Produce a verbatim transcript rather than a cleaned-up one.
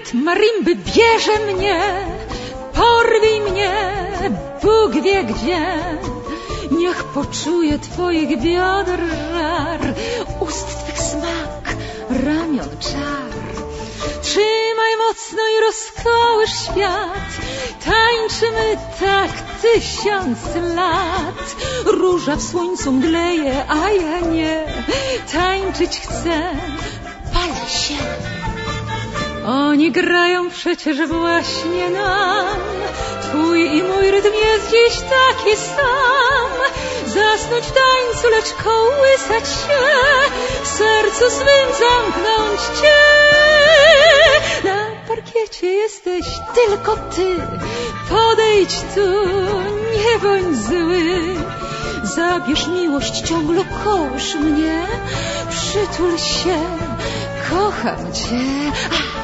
Rytm marimby bierze mnie, porwij mnie, Bóg wie gdzie. Niech poczuję twoich bioder żar, ust twych smak, ramion czar. Trzymaj mocno i rozkołysz świat, tańczymy tak tysiąc lat. Róża w słońcu mdleje, a ja nie, tańczyć chcę, palę się. Oni grają przecież właśnie nam, twój i mój rytm jest dziś taki sam. Zasnąć w tańcu, lecz kołysać się, w sercu swym zamknąć cię. Na parkiecie jesteś tylko ty, podejdź tu, nie bądź zły. Zabierz miłość, ciągle kołysz mnie, przytul się, kocham cię.